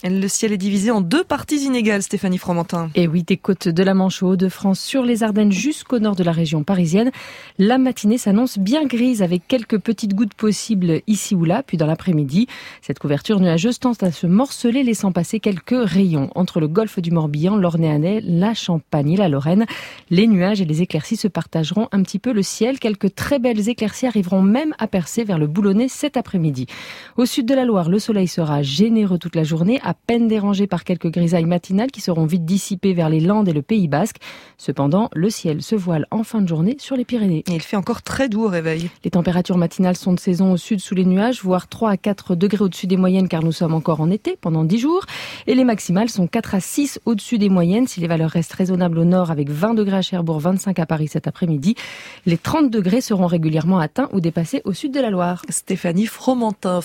Le ciel est divisé en deux parties inégales, Stéphanie Fromentin. Et oui, des côtes de la Manche aux Hauts-de-France sur les Ardennes jusqu'au nord de la région parisienne. La matinée s'annonce bien grise avec quelques petites gouttes possibles ici ou là, puis dans l'après-midi. Cette couverture nuageuse tend à se morceler, laissant passer quelques rayons. Entre le golfe du Morbihan, l'Ornéanais, la Champagne et la Lorraine, les nuages et les éclaircies se partageront un petit peu le ciel. Quelques très belles éclaircies arriveront même à percer vers le Boulonnais cet après-midi. Au sud de la Loire, le soleil sera généreux toute la journée, à peine dérangé par quelques grisailles matinales qui seront vite dissipées vers les Landes et le Pays Basque. Cependant, le ciel se voile en fin de journée sur les Pyrénées. Et il fait encore très doux au réveil. Les températures matinales sont de saison au sud sous les nuages, voire 3 à 4 degrés au-dessus des moyennes car nous sommes encore en été pendant 10 jours. Et les maximales sont 4 à 6 au-dessus des moyennes si les valeurs restent raisonnables au nord avec 20 degrés à Cherbourg, 25 à Paris cet après-midi. Les 30 degrés seront régulièrement atteints ou dépassés au sud de la Loire. Stéphanie Fromentin.